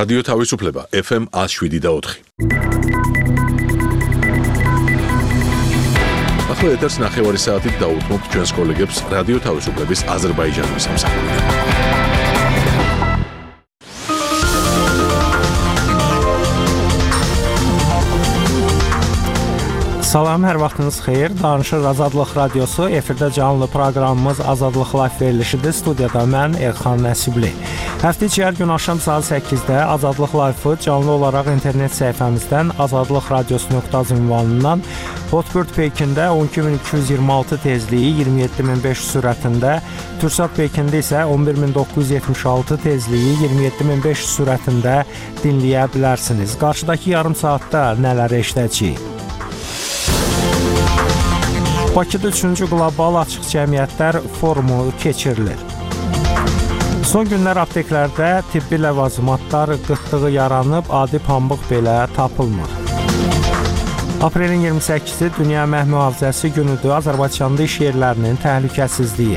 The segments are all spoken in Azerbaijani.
რადიო თავისუფლება FM 107.4. ახლა ეთერს ნახევარი საათით დაუთმობთ ჩვენს კოლეგებს რადიო თავისუფლების აზერბაიჯანის სამსახურიდან. Salam, hər vaxtınız xeyir. Danışır Azadlıq Radiosu. Efirdə canlı proqramımız Azadlıq Live verilişidir. Studiyada mən Erxan Nəsibli. Həftə içi hər gün axşam saat 8-də Azadlıq Live-ı canlı olaraq internet səhifəmizdən azadlıqradiosu.az ünvanından Hotbird Pekində 12226 tezliyi 27500 sürətində, Türksat Pekində isə 11976 tezliyi 27500 sürətində dinləyə bilərsiniz. Qarşıdakı yarım saatda nələr eşidəcəyik? Bakıda 3-cü Qlobal Açıq Cəmiyyətlər Forumu keçirilir. Son günlər apteklərdə tibbi ləvazimatlar qıtlığı yaranıb, adi pambıq belə tapılmır. Aprelin 28-i Dünya Əmək Mühafizəsi günüdür. Azərbaycanda iş yerlərinin təhlükəsizliyi.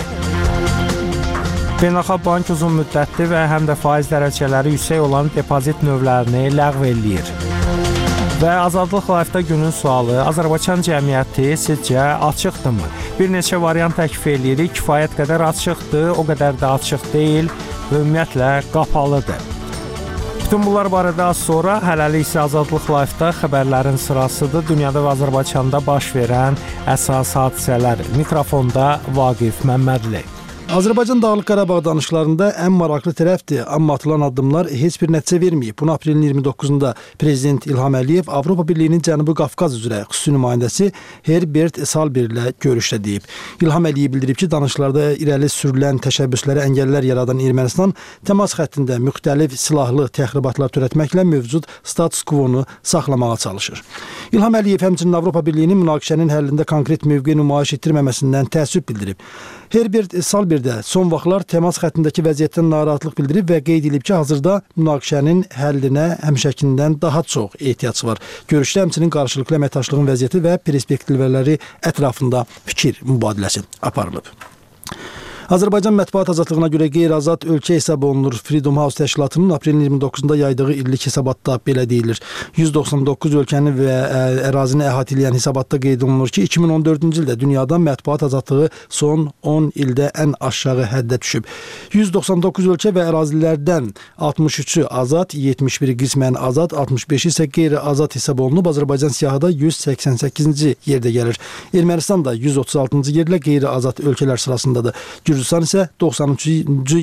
Beynəlxalq Bank uzun müddətli və həm də faiz dərəcələri yüksək olan depozit növlərini ləğv eləyir. Və Azadlıq Live-da günün sualı, Azərbaycan cəmiyyəti sizcə açıqdırmı? Bir neçə variant təklif eləyirik, kifayət qədər açıqdır, o qədər də açıq deyil və ümumiyyətlə qapalıdır. Bütün bunlar barədə az sonra, hələlik isə Azadlıq Live-da xəbərlərin sırasıdır. Dünyada və Azərbaycanda baş verən əsas hadisələr. Mikrofonda Vaqif Məmmədli. Azərbaycan Dağlıq Qarabağ danışıqlarında ən maraqlı tərəfdir, amma atılan addımlar heç bir nəticə verməyib. Bunu aprelin 29-da Prezident İlham Əliyev Avropa Birliyinin Cənubi Qafqaz üzrə xüsusi nümayəndəsi Herbert Salber ilə görüşdə deyib. İlham Əliyev bildirib ki, danışıqlarda irəli sürülən təşəbbüslərə əngəllər yaradan Ermənistan təmas xəttində müxtəlif silahlı təxribatlar törətməklə mövcud status quo-nu saxlamağa çalışır. İlham Əliyev həmçinin Avropa Birliyinin münaqişənin həllində konkret mövqe nümayiş etdirməməsindən təəssüf bildirib. Herbert Salber də son vaxtlar təmas xəttindəki vəziyyətdən narahatlıq bildirib və qeyd edib ki, hazırda münaqişənin həllinə həmişəkindən daha çox ehtiyac var. Görüşdə həmçinin qarşılıqlı əməkdaşlığın vəziyyəti və perspektivləri ətrafında fikir mübadiləsi aparılıb. Azərbaycan mətbuat azadlığına görə qeyri-azad ölkə hesab olunur. Freedom House təşkilatının aprelin 29-da yaydığı illik hesabatda belə deyilir. 199 ölkəni və ərazini əhatə edən hesabatda qeyd olunur ki, 2014-cü ildə dünyada mətbuat azadlığı son 10 ildə ən aşağı həddə düşüb. 199 ölkə və ərazilərdən 63-ü azad, 71-i qismən azad, 65-i isə qeyri-azad hesab olunub. Azərbaycan siyahıda 188-ci yerdə gəlir. Ermənistan da 136-cı yerlə qeyri-azad ölkələr sırasındadır. Gürcüstan isə 93-cü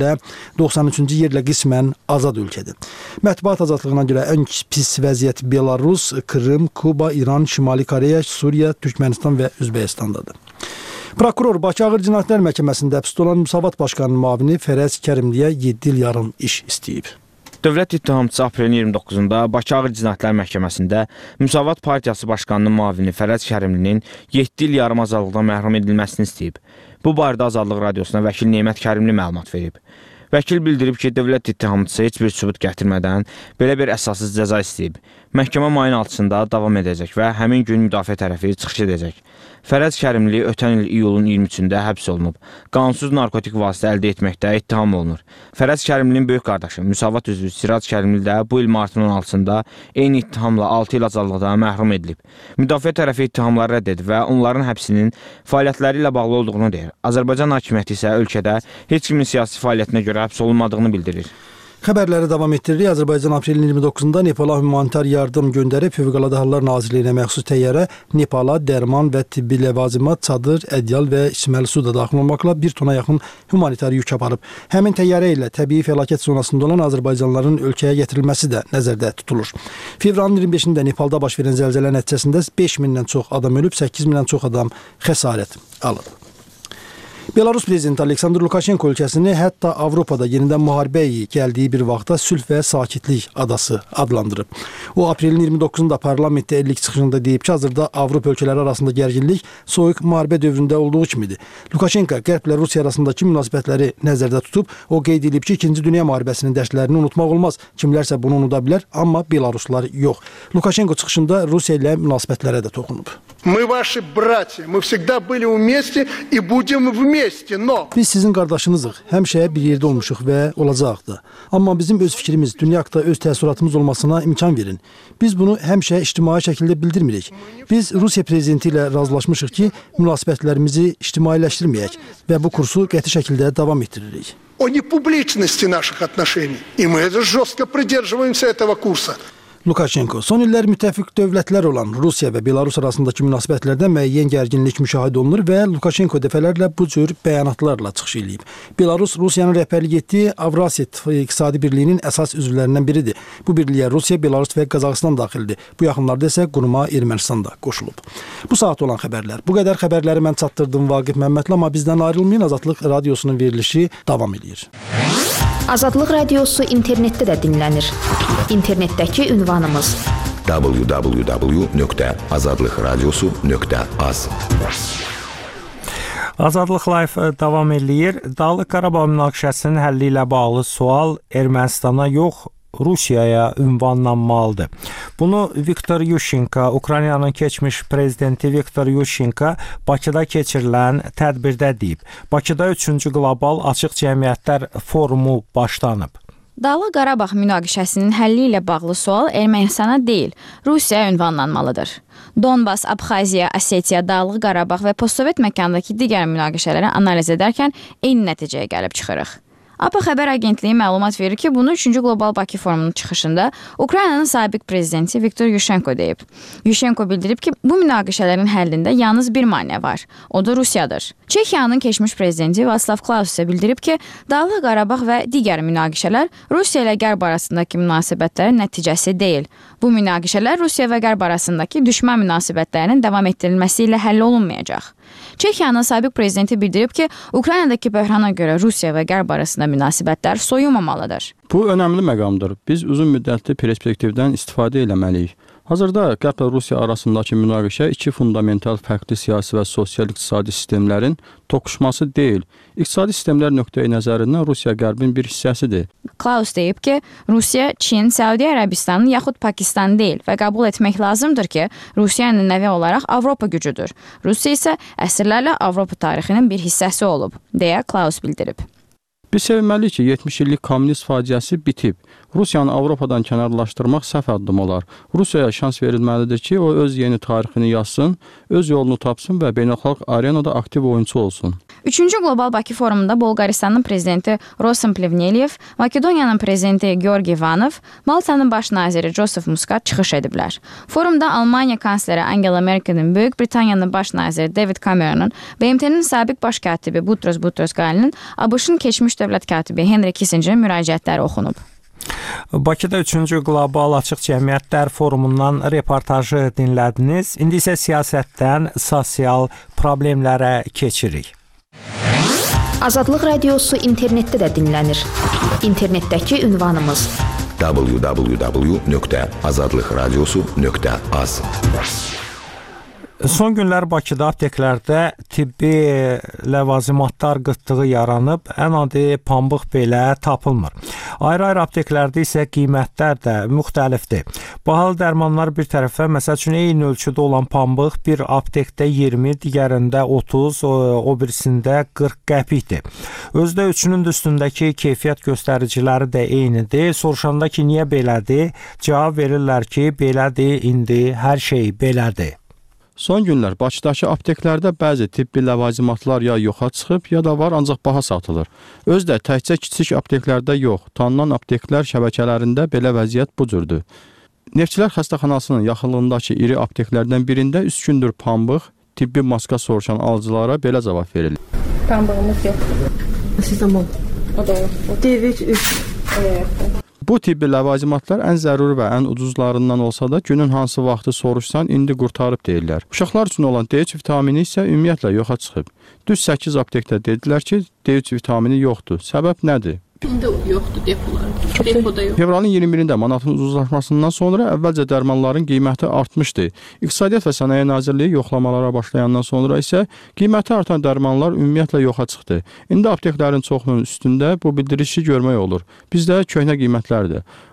yerlə qismən azad ölkədir. Mətbuat azadlığına görə ən pis vəziyyət Belarus, Krım, Kuba, İran, Şimali Koreya, Suriya, Türkmənistan və Özbəkistandadır. Prokuror Bakı Ağır Cinayətlər Məhkəməsində həbsdə olan Müsavat Başqanının müavini Fərəz Kərimliyə 7 il yarım iş istəyib. Dövlət ittihamçısı aprelin 29-da Bakı Ağır Cinayətlər Məhkəməsində Müsavat Partiyası Başqanının müavini Fərəz Kərimlinin 7 il yarım azadlıqdan məhrum edilməsini istəyib. Bu barədə Azadlıq Radiosuna vəkil Nemət Kərimli məlumat verib. Vəkil bildirib ki, dövlət ittihamçısı heç bir sübut gətirmədən belə bir əsassız cəza istəyib. Məhkəmə mayın 6-sında davam edəcək və həmin gün müdafiə tərəfi çıxış edəcək. Fərəz Kərimli ötən il iyulun 23-də həbs olunub. Qanunsuz narkotik vasitə əldə etməkdə ittiham olunur. Fərəz Kərimlinin böyük qardaşı Müsavat üzvü Sirac Kərimli də bu il martın 16-sında eyni ittihamla 6 il azadlıqdan məhrum edilib. Müdafiə tərəfi ittihamları rədd edib və onların həbsinin fəaliyyətləri ilə bağlı olduğunu deyir. Azərbaycan hakimiyyəti isə ölkədə heç kimin siyasi fəaliyyətinə görə həbs olunmadığını bildirir. Xəbərləri davam etdiririk. Azərbaycan aprelin 29-da Nepala humanitar yardım göndərib. Fövqəladə Hallar Nazirliyinə məxsus təyyarə Nepala dərman və tibbi ləvazimat, çadır, ədyal və içməli su da daxil olmaqla 1 tona yaxın humanitar yük aparıb. Həmin təyyarə ilə təbii fəlakət zonasında olan azərbaycanlıların ölkəyə gətirilməsi də nəzərdə tutulur. Fevralın 25-də Nepalda baş verən zəlzələ nəticəsində 5000-dən çox adam ölüb, 8000-dən çox adam xəsarət alıb. Belarus prezidenti Aleksandr Lukashenko ölkəsini hətta Avropada yenidən müharibəyə gəldiyi bir vaxtda sülh və sakitlik adası adlandırıb. O, aprelin 29-da parlamentdə illik çıxışında deyib ki, hazırda Avropa ölkələri arasında gərginlik soyuq müharibə dövründə olduğu kimidir. Lukashenko Qərblə Rusiya arasındakı münasibətləri nəzərdə tutub, o qeyd edib ki, 2-ci Dünya müharibəsinin dərslərini unutmaq olmaz. Kimlərsə bunu unuda bilər, amma Belaruslar yox. Lukashenko çıxışında Rusiya ilə münasibətlərə də toxunub. Мы ваши братья, мы всегда были вместе и будем вместе. вместе, но... Biz sizin qardaşınızıq, həmişə bir yerdə olmuşuq və olacaq da. Amma bizim öz fikrimiz, dünya haqqında öz təəssüratımız olmasına imkan verin. Biz bunu həmişə ictimai şəkildə bildirmirik. Biz Rusiya prezidenti ilə razılaşmışıq ki, münasibətlərimizi ictimailəşdirməyək və bu kursu qəti şəkildə davam etdiririk. О непубличности наших отношений. И мы жестко придерживаемся этого курса. Lukashenko, son illər müttəfiq dövlətlər olan Rusiya və Belarus arasındakı münasibətlərdə müəyyən gərginlik müşahidə olunur və Lukashenko dəfələrlə bu cür bəyanatlarla çıxış edib. Belarus Rusiyanın rəhbərlik etdiyi Avrasiya İqtisadi Birliyinin əsas üzvlərindən biridir. Bu birliyə Rusiya, Belarus və Qazaxıstan daxildir. Bu yaxınlarda isə quruma Ermənistan da qoşulub. Bu saat olan xəbərlər. Bu qədər xəbərləri mən çatdırdım Vaqif Məmmədli, amma bizdən ayrılmayın. Azadlıq radiosunun verilişi davam edir. Azadlıq radiosu internetdə də dinlənir. İnternetdəki ünvanımız www.azadlıqradiosu.az. Azadlıq Live davam eləyir. Dağlıq Qarabağ münaqişəsinin həlli ilə bağlı sual Ermənistana yox, Rusiyaya ünvanlanmalıdır. Bunu Viktor Yushchenko, Ukraynanın keçmiş prezidenti Viktor Yushchenko Bakıda keçirilən tədbirdə deyib. Bakıda 3-cü qlobal açıq cəmiyyətlər forumu başlanıb. Dağlıq Qarabağ münaqişəsinin həlli ilə bağlı sual Ermənistana deyil, Rusiyaya ünvanlanmalıdır. Donbas, Abxaziya, Osetiya, Dağlıq Qarabağ və postsovet məkandakı digər münaqişələri analiz edərkən eyni nəticəyə gəlib çıxırıq. APA xəbər agentliyi məlumat verir ki, bunu 3-cü Qlobal Bakı forumunun çıxışında Ukraynanın sabiq prezidenti Viktor Yushchenko deyib. Yushchenko bildirib ki, bu münaqişələrin həllində yalnız bir maneə var, o da Rusiyadır. Çexiyanın keçmiş prezidenti Václav Klaus isə bildirib ki, Dağlıq Qarabağ və digər münaqişələr Rusiya ilə Qərb arasındakı münasibətlərin nəticəsi deyil. Bu münaqişələr Rusiya və Qərb arasındakı düşmən münasibətlərinin davam etdirilməsi ilə həll olunmayacaq. Çexiyanın sabiq prezidenti bildirib ki, Ukraynadakı böhrana görə Rusiya və Qərb arasında münasibətlər soyunmamalıdır. Bu önəmli məqamdır. Biz uzun müddətli perspektivdən istifadə etməliyik. Hazırda Qərb və Rusiya arasındakı münaqişə iki fundamental fərqli siyasi və sosial-iqtisadi sistemlərin toqquşması deyil. İqtisadi sistemlər nöqteyi nəzərindən Rusiya Qərbin bir hissəsidir. Klaus deyib ki, Rusiya, Çin, Səudiyyə Ərəbistanı yaxud Pakistan deyil və qəbul etmək lazımdır ki, Rusiya ənənəvi olaraq Avropa gücüdür. Rusiya isə əsrlərlə Avropa tarixinin bir hissəsi olub, deyə Klaus bildirib. Biz sevinməliyik ki, 70 illik kommunist faciəsi bitib. Rusiyanı Avropadan kənarlaşdırmaq səhv addım olar. Rusiyaya şans verilməlidir ki, o öz yeni tarixini yazsın, öz yolunu tapsın və beynəlxalq arenada aktiv oyunçu olsun. 3-cü Qlobal Bakı forumunda Bolqaristanın prezidenti Rosen Plevnelyev, Makedoniyanın prezidenti Georgi Ivanov, Maltanın baş naziri Joseph Muscat çıxış ediblər. Forumda Almaniya kansleri Angela Merkel'in, Böyük Britaniyanın baş naziri David Cameron'ın, BMT-nin sabiq baş katibi Boutros Boutros-Ghalinin, ABŞ-ın keçmiş dövlət katibi Henry Kissingerin müraciətləri oxunub. Bakıda 3-cü Qlobal Açıq Cəmiyyətlər forumundan reportajı dinlədiniz. İndi isə siyasətdən sosial problemlərə keçirik. Azadlıq radiosu internetdə də dinlənir. İnternetdəki ünvanımız www.azadlıqradiosu.az. Son günlər Bakıda apteklərdə tibbi ləvazimatlar qıtlığı yaranıb, ən adi pambıq belə tapılmır. Ayrı-ayrı apteklərdə isə qiymətlər də müxtəlifdir. Bahalı dərmanlar bir tərəfə, məsəl üçün eyni ölçüdə olan pambıq bir aptekdə 20, digərində 30, o birisində 40 qəpikdir. Özdə üçünün də üstündəki keyfiyyət göstəriciləri də eynidir. Soruşanda ki, niyə belədir? Cavab verirlər ki, belədir, indi hər şey belədir. Son günlər Bakıdakı apteklərdə bəzi tibbi ləvazimatlar ya yoxa çıxıb, ya da var, ancaq baha satılır. Özdə təkcə kiçik apteklərdə yox, tanınan apteklər şəbəkələrində belə vəziyyət bu cürdür. Neftçilər xəstəxanasının yaxınlığındakı iri apteklərdən birində 3 gündür pambıq, tibbi maska soruşan alıcılara belə cavab verilir. Pambığımız yoxdur. Sizdən ol. O da yox. D3. Bu tibbi ləvazimatlar ən zəruri və ən ucuzlarından olsa da günün hansı vaxtı soruşsan indi qurtarıb deyirlər. Uşaqlar üçün olan D3 vitamini isə ümumiyyətlə yoxa çıxıb. Düz 8 aptekdə dedilər ki, D3 vitamini yoxdur. Səbəb nədir? İndi yoxdur depolarda. Depoda yox. Fevralın 21-də manatın ucuzlaşmasından sonra əvvəlcə dərmanların qiyməti artmışdı. İqtisadiyyat və Sənaye Nazirliyi yoxlamalara başlayandan sonra isə qiyməti artan dərmanlar ümumiyyətlə yoxa çıxdı. İndi apteklərin çoxunun üstündə bu bildirişi görmək olur. Bizdə köhnə qiymətlərdir.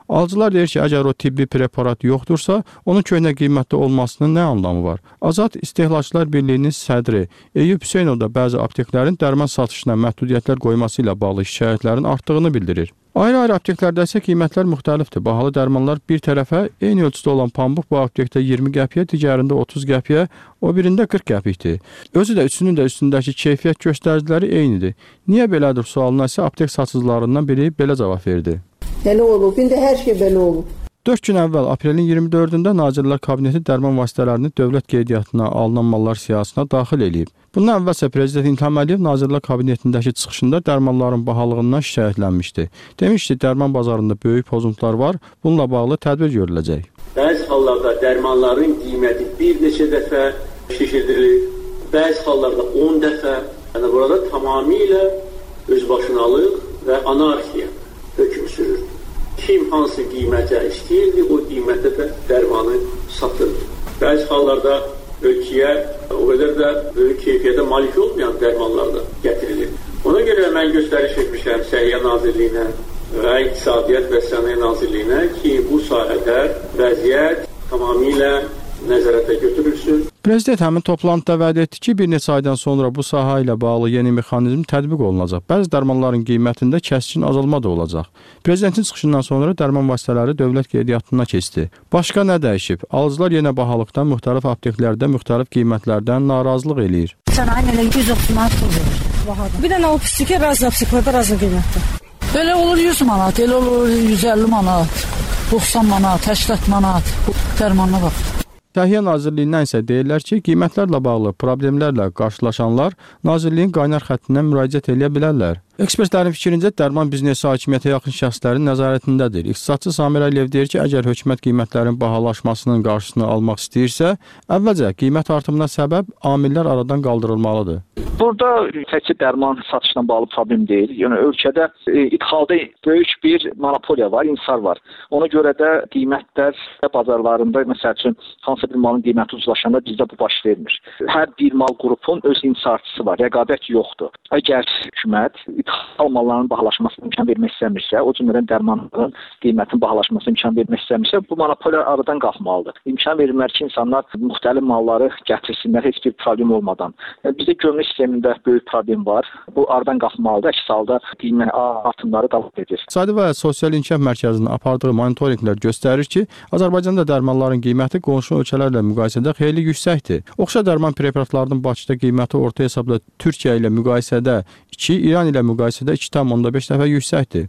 Alıcılar deyir ki, əgər o tibbi preparat yoxdursa, onun köhnə qiymətli olmasının nə anlamı var? Azad İstehlakçılar Birliyinin sədri Eyüp Hüseynov da bəzi apteklərin dərman satışına məhdudiyyətlər qoyması ilə bağlı şikayətlərin artdığını bildirir. Ayrı-ayrı apteklərdə isə qiymətlər müxtəlifdir. Bahalı dərmanlar bir tərəfə, eyni ölçüdə olan pambıq bu aptekdə 20 qəpiyə, digərində 30 qəpiyə, o birində 40 qəpikdir. Özü də üçünün də üstündəki keyfiyyət göstəriciləri eynidir. Niyə belədir sualına isə aptek satıcılarından biri belə cavab verdi. Belə olub, indi hər şey belə olub. 4 gün əvvəl aprelin 24-də Nazirlər Kabineti dərman vasitələrini dövlət qeydiyyatına alınan mallar siyahısına daxil edib. Bundan əvvəlsə Prezident İlham Əliyev Nazirlər Kabinetindəki çıxışında dərmanların bahalığından şikayətlənmişdi. Demişdi, dərman bazarında böyük pozuntular var, bununla bağlı tədbir görüləcək. Bəzi hallarda dərmanların qiyməti bir neçə dəfə şişirdirilir, bəzi hallarda 10 dəfə. Yəni burada tamamilə özbaşınalıq və anarxiya hökm sürür. Kim hansı qiymətə istəyirdi, o qiymətə də dərmanı satırdı. Bəzi hallarda ölkəyə o qədər də böyük keyfiyyətə malik olmayan dərmanlar da gətirilir. Ona görə mən göstəriş etmişəm Səhiyyə Nazirliyinə və İqtisadiyyat və Sənaye Nazirliyinə ki, bu sahədə vəziyyət tamamilə nəzarətə götürülsün. Prezident həmin toplantıda vəd etdi ki, bir neçə aydan sonra bu sahə ilə bağlı yeni mexanizm tətbiq olunacaq. Bəzi dərmanların qiymətində kəskin azalma da olacaq. Prezidentin çıxışından sonra dərman vasitələri dövlət qeydiyyatına keçdi. Başqa nə dəyişib? Alıcılar yenə bahalıqdan müxtəlif apteklərdə müxtəlif qiymətlərdən narazılıq eləyir. Sənaye elə 130 manat pul verir. Bir dənə o pislik razı apteklərdə razı qiymətdir. Elə olur 100 manat, elə olur 150 manat, 90 manat, 80 manat. Dərmanına bax. Səhiyyə Nazirliyindən isə deyirlər ki, qiymətlərlə bağlı problemlərlə qarşılaşanlar Nazirliyin qaynar xəttindən müraciət edə bilərlər. Ekspertlərin fikrincə dərman biznesi hakimiyyətə yaxın şəxslərin nəzarətindədir. İqtisadçı Samir Əliyev deyir ki, əgər hökumət qiymətlərin bahalaşmasının qarşısını almaq istəyirsə, əvvəlcə qiymət artımına səbəb amillər aradan qaldırılmalıdır. Burada təkcə dərman satışla bağlı problem deyil. Yəni ölkədə idxalda böyük bir monopoliya var, insar var. Ona görə də qiymətlər bazarlarında məsəl üçün hansı bir malın qiyməti ucuzlaşanda bizdə bu baş vermir. Hər bir mal qrupun öz insarçısı var, rəqabət yoxdur. Əgər hökumət ithal malların bahalaşmasına imkan vermək istəmirsə, o cümlədən dərmanların qiymətinin bahalaşmasına imkan vermək istəmirsə, bu monopoliya aradan qalxmalıdır. İmkan verilməli ki, insanlar müxtəlif malları gətirsinlər heç bir problem olmadan. Bizdə gömrük sistemində böyük problem var. Bu aradan qalxmalıdır. Əks halda qiymət artımları davam edir. İqtisadi və Sosial İnkişaf Mərkəzinin apardığı monitorinqlər göstərir ki, Azərbaycanda dərmanların qiyməti qonşu ölkələrlə müqayisədə xeyli yüksəkdir. Oxşar dərman preparatlarının Bakıda qiyməti orta hesabda Türkiyə ilə müqayisədə 2, İran ilə müqayisədə 2,5 dəfə yüksəkdir.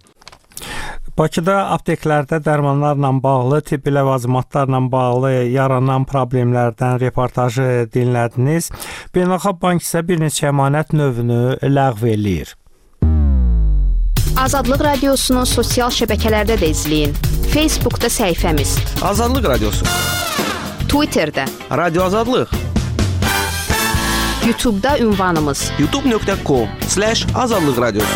Bakıda apteklərdə dərmanlarla bağlı, tibbi ləvazimatlarla bağlı yaranan problemlərdən reportajı dinlədiniz. Beynəlxalq Bank isə bir neçə əmanət növünü ləğv eləyir. Azadlıq Radiosu'nu sosial şəbəkələrdə də izləyin. Facebookda səhifəmiz Azadlıq Radiosu, Twitterdə Radio Azadlıq, YouTube'da ünvanımız youtube.com/azadlıq radiosu.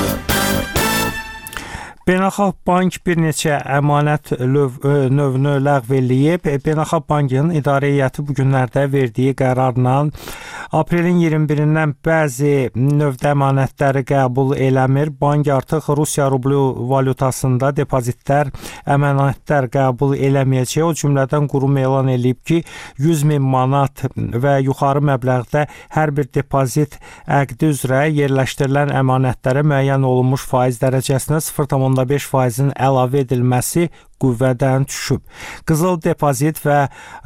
Beynəlxalq Bank bir neçə əmanət növünü ləğv eləyib. Beynəlxalq Bankın idarə heyəti bu günlərdə verdiyi qərarla aprelin 21-dən bəzi növdə əmanətləri qəbul eləmir. Bank artıq Rusiya rublu valyutasında depozitlər, əmanətlər qəbul eləməyəcək. O cümlədən qurum elan eləyib ki, 100.000 manat və yuxarı məbləğdə hər bir depozit əqdi üzrə yerləşdirilən əmanətlərə müəyyən olunmuş faiz dərəcəsinə 0,5%-in əlavə edilməsi qüvvədən düşüb. Qızıl depozit və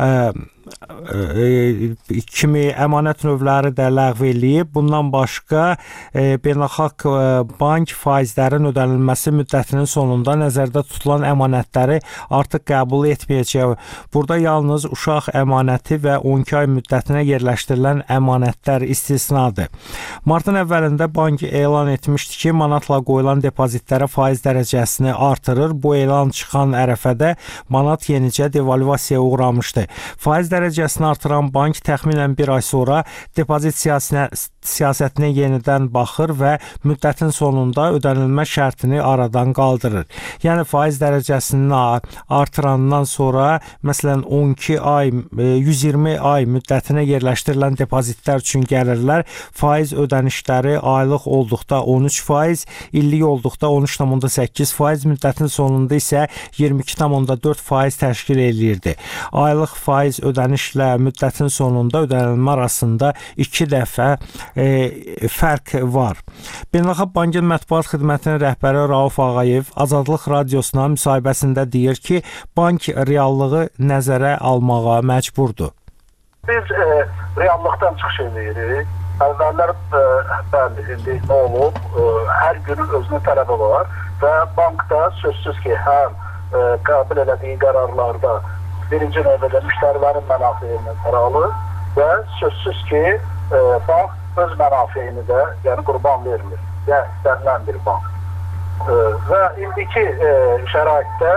kimi əmanət növləri də ləğv eləyib. Bundan başqa Beynəlxalq Bank faizlərin ödənilməsi müddətinin sonunda nəzərdə tutulan əmanətləri artıq qəbul etməyəcək. Burada yalnız uşaq əmanəti və 12 ay müddətinə yerləşdirilən əmanətlər istisnadır. Martın əvvəlində bank elan etmişdi ki, manatla qoyulan depozitlərə faiz dərəcəsini artırır. Bu elan çıxan ərəfədə manat yenicə devalvasiyaya uğramışdı. Faiz dərəcəsini artıran bank təxminən bir ay sonra depozit siyasətinə yenidən baxır və müddətin sonunda ödənilmə şərtini aradan qaldırır. Yəni faiz dərəcəsini artırandan sonra, məsələn 12 ay, 120 ay müddətinə yerləşdirilən depozitlər üçün gəlirlər faiz ödənişləri aylıq olduqda 13%, illik olduqda 13,8%, müddətin sonunda isə 20 22,4% təşkil eləyirdi. Aylıq faiz ödənişlə müddətin sonunda ödənilmə arasında 2 dəfə fərq var. Beynəlxalq Bankın mətbuat xidmətinin rəhbəri Rauf Ağayev Azadlıq radiosuna müsahibəsində deyir ki, bank reallığı nəzərə almağa məcburdur. Biz reallıqdan çıxış edirik. Əvvəllər bəli, indi nə olub? Hər günün özünün tələbi var və bankda sözsüz ki, həm qəbul elədiyi qərarlarda birinci növbədə müştərilərin mənafeyini alır və sözsüz ki, bank öz mənafeyini də yəni qurban vermir. Yəni istənilən bir bank. Və indiki şəraitdə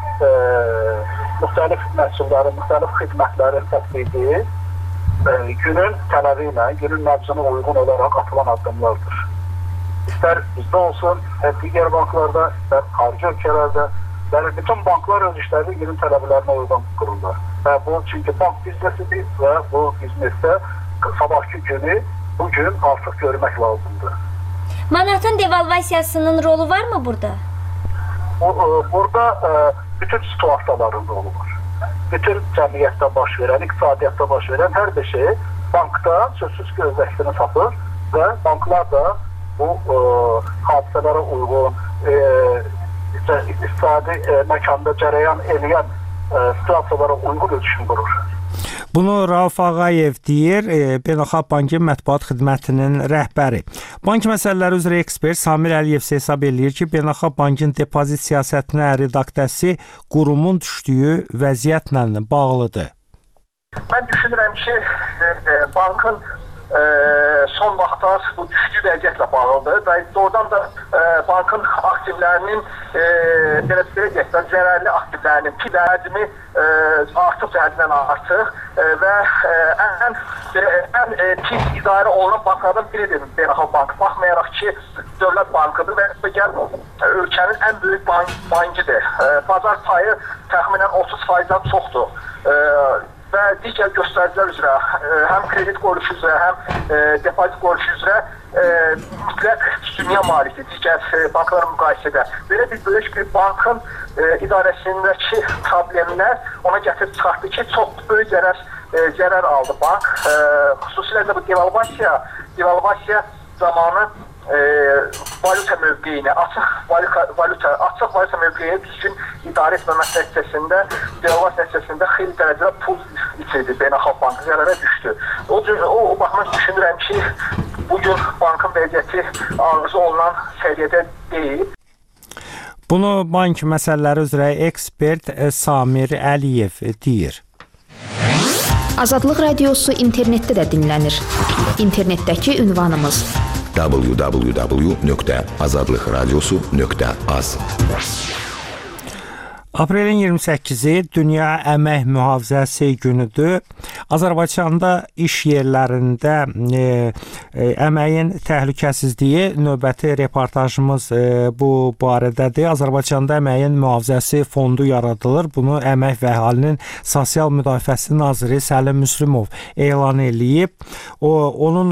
müxtəlif məhsulların, müxtəlif xidmətlərin tətbiqi günün tələbi ilə, günün nəbzinə uyğun olaraq atılan addımlardır. İstər bizdə olsun, digər banklarda, istər xarici ölkələrdə, bütün banklar öz işlərini günün tələblərinə uyğun qururlar. Və bu, çünki bank biznesidir və bu biznesdə sabahki günü bugün artıq görmək lazımdır. Manatın devalvasiyasının rolu varmı burada? Burada bütün situasiyaların rolu var. Bütün cəmiyyətdə baş verən, iqtisadiyyatda baş verən hər bir şey bankda sözsüz ki, öz əksini tapır və banklar da bu hadisələrə uyğun, iqtisadi məkanda cərəyan edən situasiyalara uyğun ölçüm qurur. Bunu Rauf Ağayev deyir, Beynəlxalq Bankın mətbuat xidmətinin rəhbəri. Bank məsələləri üzrə ekspert Samir Əliyev hesab eləyir ki, Beynəlxalq Bankın depozit siyasətinə redaksiyası qurumun düşdüyü vəziyyətlə bağlıdır. Mən düşünürəm ki, bankın son vaxtlar bu düşdüyü vəziyyətlə bağlıdır və doğrudan da bankın aktivlərinin zərərli aktivlərinin həcmi artıq həddindən artıq və ən pis idarə olunan banklardan biridir Beynəlxalq Bank. Baxmayaraq ki, dövlət bankıdır və ölkənin ən böyük bankidir. Bazar payı təxminən 30%-dən çoxdur. Və digər göstəricilər üzrə, həm kredit qoyuluşu üzrə, həm depozit qoyuluşu üzrə mütləq üstünlüyə malikdir digər bankların müqayisədə. Belə bir böyük bir bankın idarəsindəki problemlər ona gətirib çıxartdı ki, çox böyük zərər aldı bank. Xüsusilə də bu devalvasiya zamanı valyuta mövqeyini, açıq valyuta mövqeyini düzgün idarə etməmək nəticəsində, devalvasiya nəticəsində xeyli dərəcədə pul itirdi, Beynəlxalq Bankı zərərə düşdü. O baxımdan düşünürəm ki, bugün bankın vəziyyəti arzusu olunan səviyyədə deyil. Bunu bank məsələləri üzrə ekspert Samir Əliyev deyir. Azadlıq radiosu internetdə də dinlənir. İnternetdəki ünvanımız www.azadlıqradiosu.az. Aprelin 28-i Dünya Əmək Mühafizəsi günüdür. Azərbaycanda iş yerlərində əməyin təhlükəsizliyi növbəti reportajımız bu barədədir. Azərbaycanda əməyin mühafizəsi fondu yaradılır. Bunu Əmək və Əhalinin Sosial Müdafiəsi naziri Səlim Müslümov elan eləyib. Onun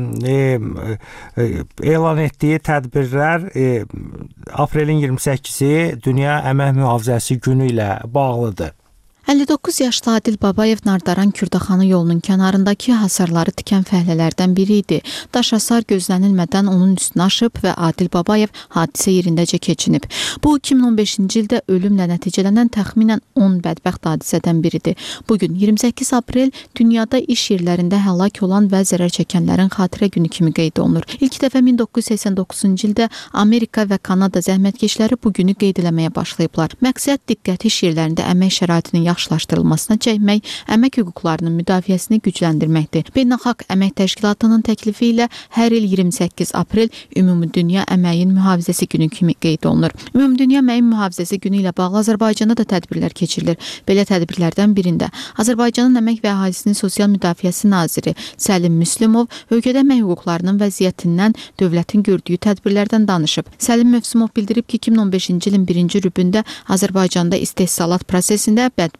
elan etdiyi tədbirlər aprelin 28-i Dünya Əmək Mühafizəsi günü ilə bağlıdır. 59 yaşlı Adil Babayev Nardaran Kürdaxanı yolunun kənarındakı hasarları tikən fəhlələrdən biri idi. Daş hasar gözlənilmədən onun üstünə aşıb və Adil Babayev hadisə yerindəcə keçinib. Bu 2015-ci ildə ölümlə nəticələnən təxminən 10 bədbəxt hadisədən biridir. Bugün 28 aprel dünyada iş yerlərində həlak olan və zərər çəkənlərin xatirə günü kimi qeyd olunur. İlk dəfə 1989-cu ildə Amerika və Kanada zəhmətkeşləri bu günü qeyd eləməyə başlayıblar. Məqsəd diqqət iş yerlərində əmək şəraitinin yaxşılaşdırılmasına çəkmək, əmək hüquqlarının müdafiəsini gücləndirməkdir. Beynəlxalq Əmək Təşkilatının təklifi ilə hər il 28 aprel Ümumdünya Əməyin Mühafizəsi günü kimi qeyd olunur. Ümumdünya Əməyin Mühafizəsi günü ilə bağlı Azərbaycanda da tədbirlər keçirilir. Belə tədbirlərdən birində Azərbaycanın Əmək və Əhalinin Sosial Müdafiəsi naziri Səlim Müslümov ölkədə əmək hüquqlarının vəziyyətindən dövlətin gördüyü tədbirlərdən danışıb. Səlim Müslümov bildirib ki, 2015-ci ilin 1-ci rübündə Azərbaycanda istehsalat prosesində bədbəxt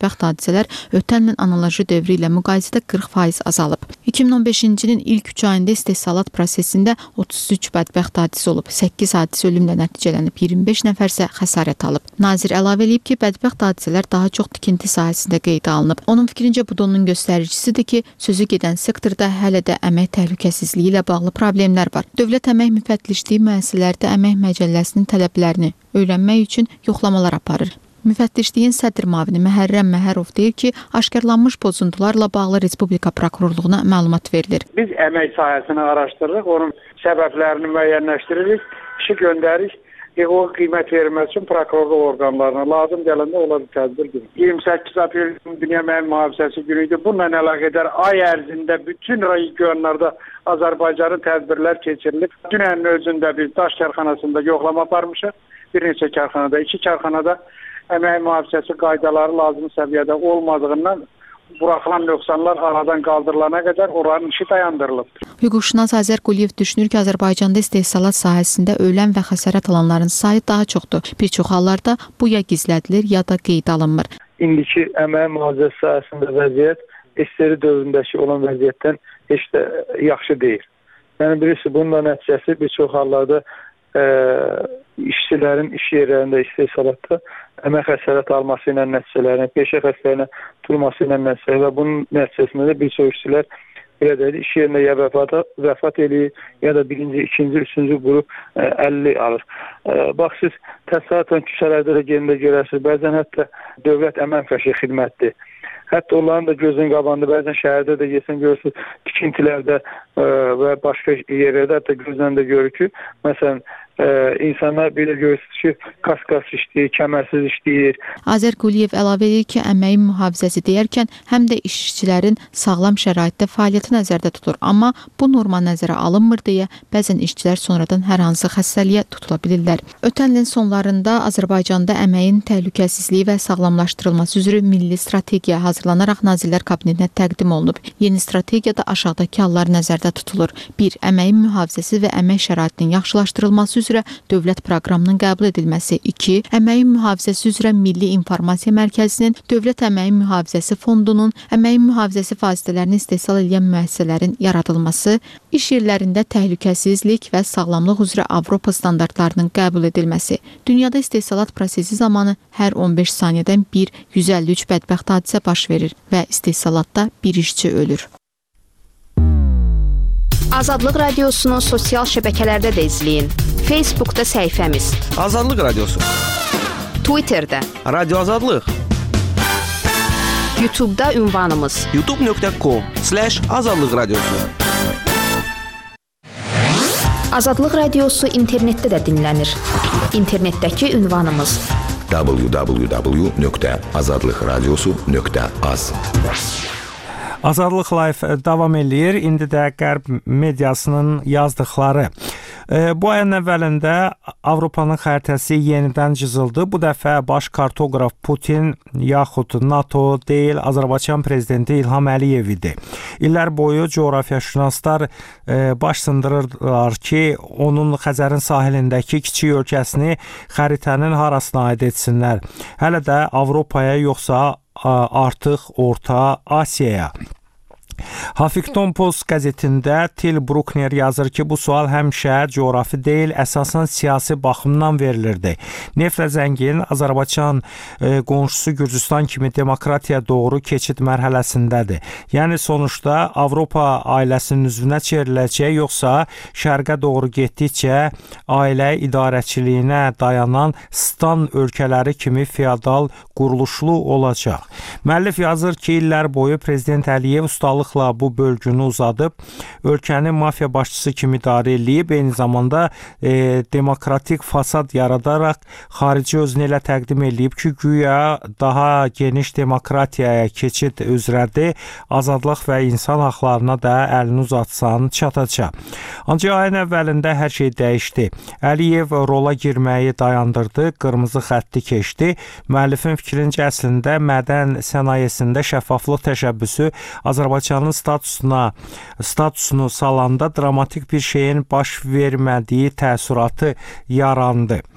bədbəxt hadisələr ötən ilin analoji dövrü ilə müqayisədə 40% azalıb. 2015-ci ilin ilk 3 ayında istehsalat prosesində 33 bədbəxt hadisə olub, 8 hadisə ölümlə nəticələnib, 25 nəfər isə xəsarət alıb. Nazir əlavə edib ki, bədbəxt hadisələr daha çox tikinti sahəsində qeydə alınıb. Onun fikrincə bu da onun göstəricisidir ki, sözü gedən sektorda hələ də əmək təhlükəsizliyi ilə bağlı problemlər var. Dövlət Əmək Müfəttişliyi müəssisələrdə əmək məcəlləsinin tələblərini öyrənmək üçün yoxlamalar aparır. Müfəttişliyin sədr müavini Məhərrəm Məhərov deyir ki, aşkarlanmış pozuntularla bağlı Respublika prokurorluğuna məlumat verilir. Biz əmək sahəsini araşdırırıq, onun səbəblərini müəyyənləşdiririk, işi göndəririk. O qiymət verilməsi üçün prokurorluq orqanlarına lazım gələndə onları tədbir görür. 28 aprel Dünya Əmək Mühafizəsi günü idi. Bununla əlaqədar ay ərzində bütün regionlarda Azərbaycanın tədbirlər keçirilib. Dünənin özündə biz Daş karxanasında yoxlama aparmışıq. Bir neçə karxanada, 2 karxanada əmək mühafizəsi qaydaları lazım səviyyədə olmadığından buraxılan nöqsanlar aradan qaldırılana qədər oranın işi dayandırılıb. Hüquqşünas Azər Quliyev düşünür ki, Azərbaycanda istehsalat sahəsində ölən və xəsarət alanların sayı daha çoxdur. Bir çox hallarda bu ya gizlədilir, ya da qeydə alınmır. İndiki əmək mühafizəsi sahəsində vəziyyət SSR dövründəki olan vəziyyətdən heç də yaxşı deyil. Yəni birisi bunun nəticəsi bir çox hallarda işçilərin iş yerlərində istehsalatda əmək xəsarət alması ilə nəticələrinə, peşə xəstəliyinə tutulması ilə nəticələri və bunun nəticəsində də bir çox işçilər belə deyil, iş yerində ya vəfat eləyir, ya da birinci, ikinci, üçüncü qrup 50 alır. Bax, siz təsadüfən küçələrdə də gelində görərsiniz, bəzən hətta dövlət əmək fəşi xidmətdir. Hətta onların da gözün qabağında bəzən şəhərdə də yesən görürsünüz, tikintilərdə və başqa yerlərdə hətta gözdən də görür ki, məsələn, insanlar belə görürsünüz ki, kaskas işləyir, kəmərsiz işləyir. Azər Quliyev əlavə edir ki, əməyin mühafizəsi deyərkən həm də işçilərin sağlam şəraitdə fəaliyyəti nəzərdə tutulur. Amma bu norma nəzərə alınmır deyə bəzən işçilər sonradan hər hansı xəstəliyə tutula bilirlər. Ötən ilin sonlarında Azərbaycanda əməyin təhlükəsizliyi və sağlamlaşdırılması üzrə milli strategiya hazırlanaraq Nazirlər Kabinetinə təqdim olunub. Yeni strategiyada aşağıdakı hallar nəzərdə tutulur. 1. Əməyin mühafizəsi və əmək şəraitinin yaxşılaşdırılması üzrə dövlət proqramının qəbul edilməsi. 2. Əməyin mühafizəsi üzrə Milli İnformasiya Mərkəzinin, Dövlət Əməyin Mühafizəsi Fondunun, əməyin mühafizəsi vasitələrini istehsal edən müəssisələrin yaradılması, iş yerlərində təhlükəsizlik və sağlamlıq üzrə Avropa standartlarının qəbul edilməsi. Dünyada istehsalat prosesi zamanı hər 15 saniyədən bir 153 bədbəxt hadisə baş verir və istehsalatda bir işçi ölür. Azadlıq Radiosunu sosial şəbəkələrdə də izləyin. Facebookda səhifəmiz Azadlıq Radiosu, Twitterdə Radio Azadlıq, YouTube'da ünvanımız youtube.com/Azadlıq Radiosu. Azadlıq Radiosu internetdə də dinlənir. İnternetdəki ünvanımız www.azadlıqradiosu.az. Azadlıq Live davam eləyir. İndi də Qərb mediasının yazdıqları. Bu ayın əvvəlində Avropanın xəritəsi yenidən cızıldı. Bu dəfə baş kartoqraf Putin yaxud NATO deyil, Azərbaycan prezidenti İlham Əliyev idi. İllər boyu coğrafiyaşünaslar baş sındırırlar ki, onun Xəzərin sahilindəki kiçik ölkəsini xəritənin harasına aid etsinlər. Hələ də Avropaya yoxsa artıq Orta Asiyaya. Huffington Post qəzetində Til Bruckner yazır ki, bu sual həmişə coğrafi deyil, əsasən siyasi baxımdan verilirdi. Neftlə zəngin Azərbaycan qonşusu Gürcüstan kimi demokratiyaya doğru keçid mərhələsindədir. Yəni sonuçda Avropa ailəsinin üzvünə çevriləcək, yoxsa şərqə doğru getdikcə ailə idarəçiliyinə dayanan stan ölkələri kimi feodal quruluşlu olacaq. Müəllif yazır ki, illər boyu Prezident Əliyev ustalıqla bu bölgünü uzadıb, ölkəni mafiya başçısı kimi idarə edib, eyni zamanda demokratik fasad yaradaraq xarici özünü elə təqdim edib ki, güya daha geniş demokratiyaya keçid üzrədir, azadlıq və insan haqlarına da əlini uzatsan çatacaq. Ancaq ayın əvvəlində hər şey dəyişdi. Əliyev rola girməyi dayandırdı, qırmızı xətti keçdi. Müəllifin fikrincə əslində mədən sənayesində şəffaflıq təşəbbüsü Azərbaycanın statusunu salanda dramatik bir şeyin baş vermədiyi təəssüratı yarandı.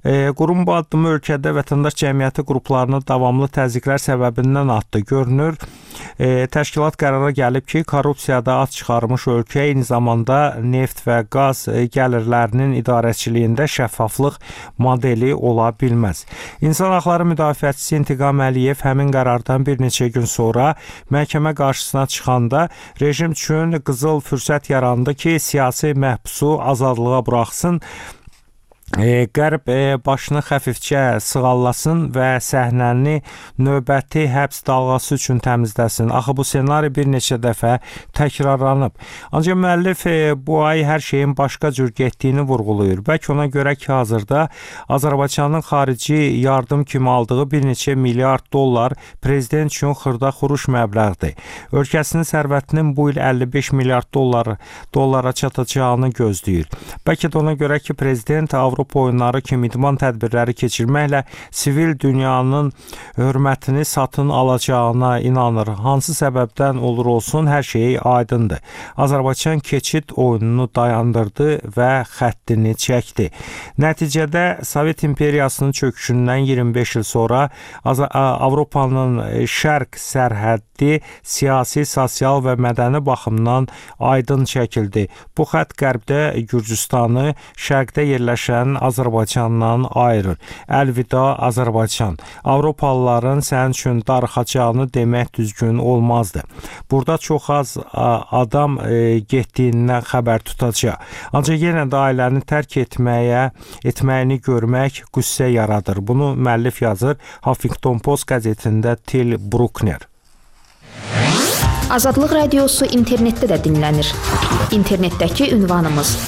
Qurum bu addımı ölkədə vətəndaş cəmiyyəti qruplarının davamlı təzyiqlər səbəbindən atdı. Görünür, təşkilat qərara gəlib ki, korrupsiyada ad çıxarmış ölkə eyni zamanda neft və qaz gəlirlərinin idarəçiliyində şəffaflıq modeli ola bilməz. İnsan haqları müdafiəçisi İntiqam Əliyev həmin qərardan bir neçə gün sonra məhkəmə qarşısına çıxanda rejim üçün qızıl fürsət yarandı ki, siyasi məhbusu azadlığa buraxsın, Qərb başını xəfifcə sığallasın və səhnəni növbəti həbs dalğası üçün təmizləsin. Axı bu ssenari bir neçə dəfə təkrarlanıb. Ancaq müəllif bu ay hər şeyin başqa cür getdiyini vurğulayır. Bəlkə ona görə ki, hazırda Azərbaycanın xarici yardım kimi aldığı bir neçə milyard dollar prezident üçün xırda xuruş məbləğdir. Ölkəsinin sərvətinin bu il 55 milyard dollara çatacağını gözləyir. Bəlkə də ona görə ki, prezident Avropa oyunları kimi idman tədbirləri keçirməklə sivil dünyanın hörmətini satın alacağına inanır. Hansı səbəbdən olur olsun, hər şey aydındır. Azərbaycan keçid oyununu dayandırdı və xəttini çəkdi. Nəticədə Sovet imperiyasının çöküşündən 25 il sonra Avropanın şərq sərhəddi siyasi, sosial və mədəni baxımdan aydın çəkildi. Bu xətt qərbdə Gürcüstanı, şərqdə yerləşən Azərbaycandan ayırır. Əlvida Azərbaycan. Avropalıların sənin üçün darıxacağını demək düzgün olmazdı. Burada çox az adam getdiyindən xəbər tutacaq. Ancaq yenə də ailəni tərk etməyini görmək qüssə yaradır. Bunu müəllif yazır Huffington Post qəzetində Til Bruckner. Azadlıq radiosu internetdə də dinlənir. İnternetdəki ünvanımız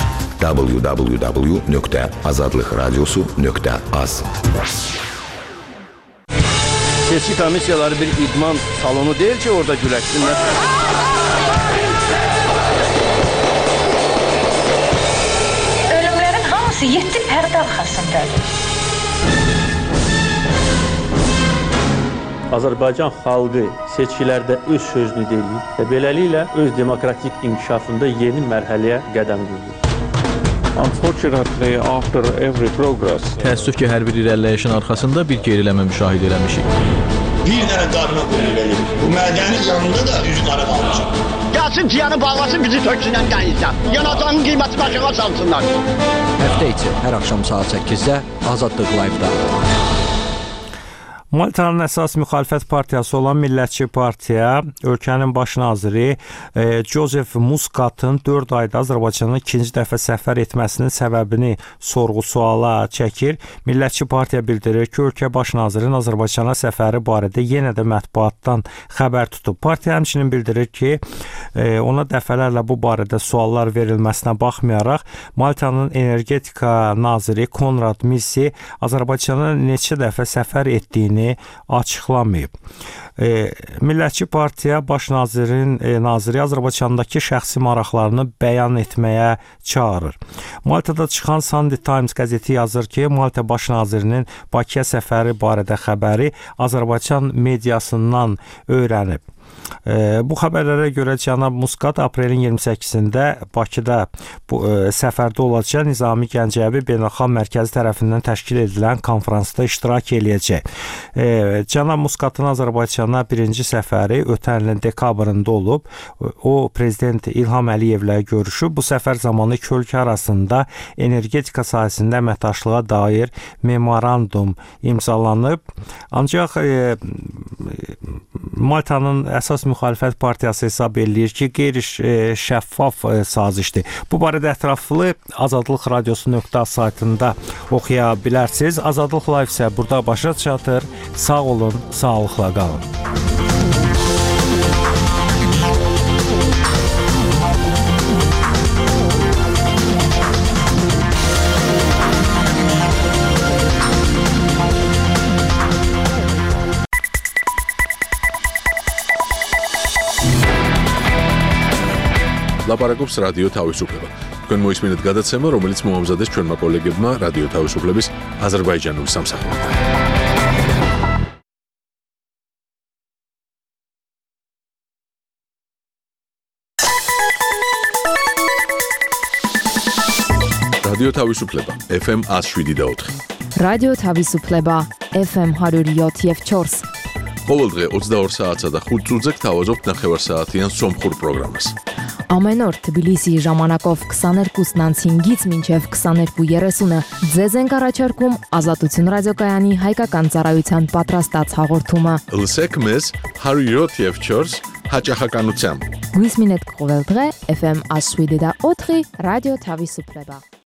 www.azadlıqradiosu.az. Seçki komissiyaları bir idman salonu deyil ki, orada güləşsinlər. Ölümlərin hamısı 7 pərdə arxasındadır. Azərbaycan xalqı seçkilərdə öz sözünü deyir və beləliklə öz demokratik inkişafında yeni mərhələyə qədəm qoyur. Unfortunately, after every progress, təəssüf ki, hər bir irəliləyişin arxasında bir geriləmə müşahidə eləmişik. Bir dənə qarına qoyur verir. Bu mədənin yanında da üzü qara qalmışıq. Gəlsin ciyanı bağlasın, bizi töksünən dənizdən. Yanacağının qiyməti başına salsınlar. Həftə içi hər axşam saat 8-də Azadlıq Live-da. Maltanın əsas müxalifət partiyası olan Millətçi Partiya ölkənin baş naziri Joseph Muscatın 4 ayda Azərbaycana ikinci dəfə səfər etməsinin səbəbini sorğu-suala çəkir. Millətçi Partiya bildirir ki, ölkə baş nazirinin Azərbaycana səfəri barədə yenə də mətbuatdan xəbər tutub. Partiya həmçinin bildirir ki, ona dəfələrlə bu barədə suallar verilməsinə baxmayaraq, Maltanın energetika naziri Konrad Misi Azərbaycana neçə dəfə səfər etdiyini açıqlamayıb. Millətçi Partiya baş naziri Azərbaycandakı şəxsi maraqlarını bəyan etməyə çağırır. Maltada çıxan Sunday Times qəzeti yazır ki, Malta baş nazirinin Bakıya səfəri barədə xəbəri Azərbaycan mediasından öyrənib. Bu xəbərlərə görə cənab Muscat aprelin 28-də Bakıda səfərdə olacaq Nizami Gəncəvi Beynəlxalq Mərkəzi tərəfindən təşkil edilən konfransda iştirak eləyəcək. Cənab Muscatın Azərbaycana birinci səfəri ötən ilin dekabrında olub. O, Prezident İlham Əliyevlə görüşüb. Bu səfər zamanı iki ölkə arasında energetika sahəsində əməkdaşlığa dair memorandum imzalanıb. Ancaq Maltanın əsas müxalifət partiyası hesab eləyir ki, qeyri-şəffaf sazişdir. Bu barədə ətraflı Azadlıq Radiosu.az saytında oxuya bilərsiniz. Azadlıq Live isə burada başa çatır. Sağ olun, sağlıqla qalın. ლაპარაკობს რადიო თავისუფლება. თქვენ მოისმინეთ გადაცემა, რომელიც მოამზადეს ჩვენმა კოლეგებმა რადიო თავისუფლების აზერბაიჯანული სამსახურიდან. რადიო თავისუფლება FM 107.4 რადიო თავისუფლება FM 107 եւ 4. ყოველდღე 22 საათსა და 5 წუთზე გთავაზობთ ნახევარსაათიან სომხურ პროგრამას. Ամեն օր Թբիլիսիի ժամանակով 22:05-ից մինչև 22:30-ը ձեզ ենք առաջարկում Ազատություն ռադիոկայանի հայկական ծառայության պատրաստած հաղորդումը։ Լսեք մեզ 107.4 հաճախականությամբ։ Գույս մինետ կողել დღե FM Aswidi da Otri Radio Tavisuplega